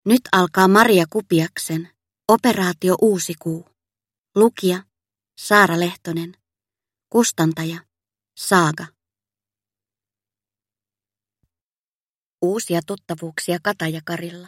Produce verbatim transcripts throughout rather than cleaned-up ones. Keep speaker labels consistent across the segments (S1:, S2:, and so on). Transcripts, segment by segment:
S1: Nyt alkaa Maria Kupiaksen Operaatio Uusi kuu. Lukija Saara Lehtonen. Kustantaja Saaga. Uusia tuttavuuksia Katajakarilla.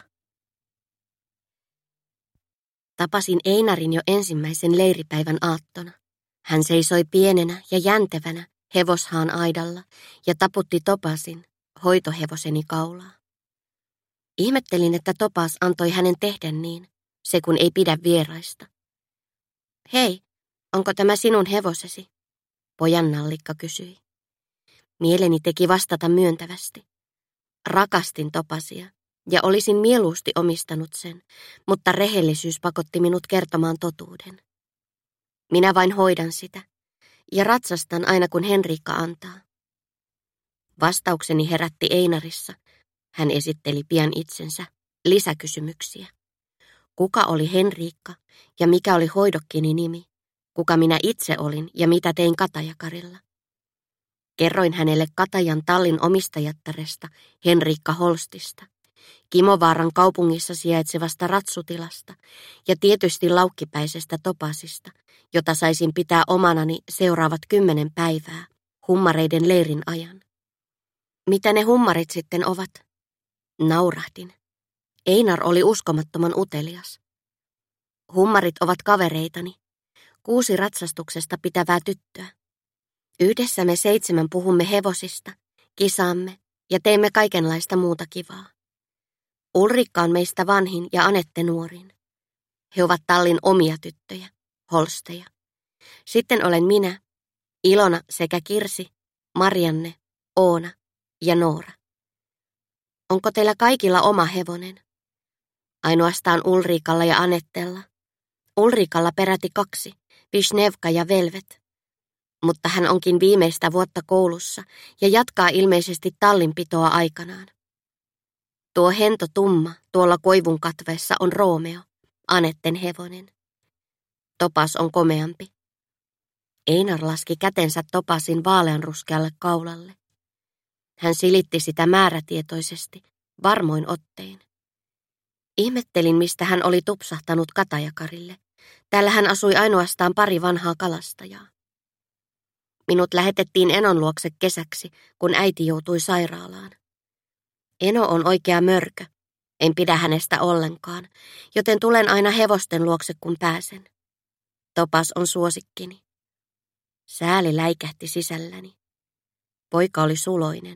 S1: Tapasin Einarin jo ensimmäisen leiripäivän aattona. Hän seisoi pienenä ja jäntevänä hevoshaan aidalla ja taputti Topasin, hoitohevoseni, kaulaa. Ihmettelin, että Topas antoi hänen tehdä niin, se kun ei pidä vieraista. Hei, onko tämä sinun hevosesi? Pojan nallikka kysyi. Mieleni teki vastata myöntävästi. Rakastin Topasia ja olisin mieluusti omistanut sen, mutta rehellisyys pakotti minut kertomaan totuuden. Minä vain hoidan sitä ja ratsastan aina kun Henriikka antaa. Vastaukseni herätti Einarissa. Hän esitteli pian itsensä, lisäkysymyksiä. Kuka oli Henriikka ja mikä oli hoidokkini nimi? Kuka minä itse olin ja mitä tein Katajakarilla? Kerroin hänelle Katajan tallin omistajattaresta, Henriikka Holstista, Kimovaaran kaupungissa sijaitsevasta ratsutilasta ja tietysti laukkipäisestä Topasista, jota saisin pitää omanani seuraavat kymmenen päivää, hummareiden leirin ajan. Mitä ne hummarit sitten ovat? Naurahdin. Einar oli uskomattoman utelias. Hummarit ovat kavereitani, kuusi ratsastuksesta pitävää tyttöä. Yhdessä me seitsemän puhumme hevosista, kisaamme ja teemme kaikenlaista muuta kivaa. Ulrikka on meistä vanhin ja Anette nuorin. He ovat tallin omia tyttöjä, Holsteja. Sitten olen minä, Ilona sekä Kirsi, Marianne, Oona ja Noora. Onko teillä kaikilla oma hevonen? Ainoastaan Ulrikalla ja Anettella. Ulrikalla peräti kaksi, Vishnevka ja Velvet. Mutta hän onkin viimeistä vuotta koulussa ja jatkaa ilmeisesti tallinpitoa aikanaan. Tuo hento tumma tuolla koivun katveessa on Roomeo, Anetten hevonen. Topas on komeampi. Einar laski kätensä Topasin vaaleanruskealle kaulalle. Hän silitti sitä määrätietoisesti, varmoin ottein. Ihmettelin, mistä hän oli tupsahtanut Katajakarille. Täällä hän asui ainoastaan pari vanhaa kalastajaa. Minut lähetettiin Enon luokse kesäksi, kun äiti joutui sairaalaan. Eno on oikea mörkö. En pidä hänestä ollenkaan, joten tulen aina hevosten luokse, kun pääsen. Topas on suosikkini. Sääli läikähti sisälläni. Poika oli suloinen.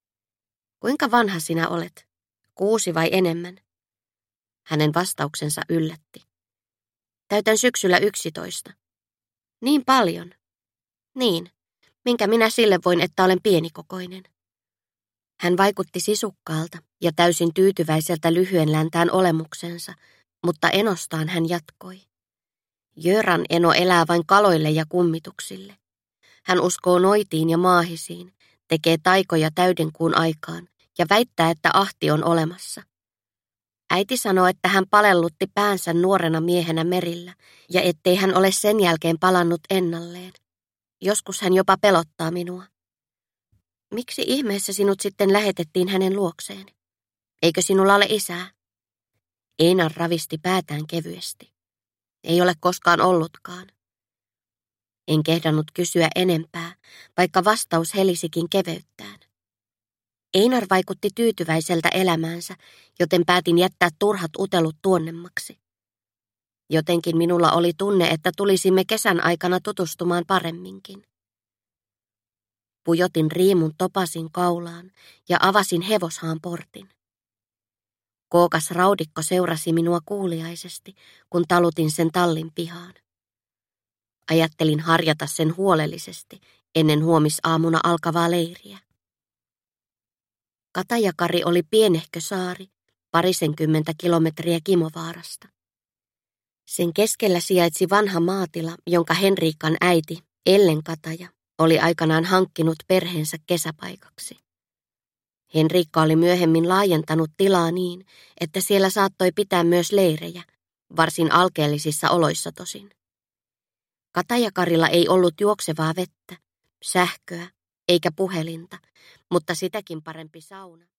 S1: Kuinka vanha sinä olet? Kuusi vai enemmän? Hänen vastauksensa yllätti. Täytän syksyllä yksitoista. Niin paljon? Niin, minkä minä sille voin, että olen pienikokoinen. Hän vaikutti sisukkaalta ja täysin tyytyväiseltä lyhyen läntään olemuksensa, mutta enostaan hän jatkoi. Jöran eno elää vain kaloille ja kummituksille. Hän uskoo noitiin ja maahisiin, tekee taikoja täyden kuun aikaan ja väittää, että ahti on olemassa. Äiti sanoo, että hän palellutti päänsä nuorena miehenä merillä ja ettei hän ole sen jälkeen palannut ennalleen. Joskus hän jopa pelottaa minua. Miksi ihmeessä sinut sitten lähetettiin hänen luokseen? Eikö sinulla ole isää? Einar ravisti päätään kevyesti. Ei ole koskaan ollutkaan. En kehdannut kysyä enempää, vaikka vastaus helisikin keveyttään. Einar vaikutti tyytyväiseltä elämäänsä, joten päätin jättää turhat utelut tuonnemmaksi. Jotenkin minulla oli tunne, että tulisimme kesän aikana tutustumaan paremminkin. Pujotin riimun Topasin kaulaan ja avasin hevoshaan portin. Kookas raudikko seurasi minua kuuliaisesti, kun talutin sen tallin pihaan. Ajattelin harjata sen huolellisesti ennen huomisaamuna alkavaa leiriä. Katajakari oli pienehkö saari, parisenkymmentä kilometriä Kimovaarasta. Sen keskellä sijaitsi vanha maatila, jonka Henriikan äiti, Ellen Kataja, oli aikanaan hankkinut perheensä kesäpaikaksi. Henriikka oli myöhemmin laajentanut tilaa niin, että siellä saattoi pitää myös leirejä, varsin alkeellisissa oloissa tosin. Katajakarilla ei ollut juoksevaa vettä, sähköä eikä puhelinta, mutta sitäkin parempi sauna.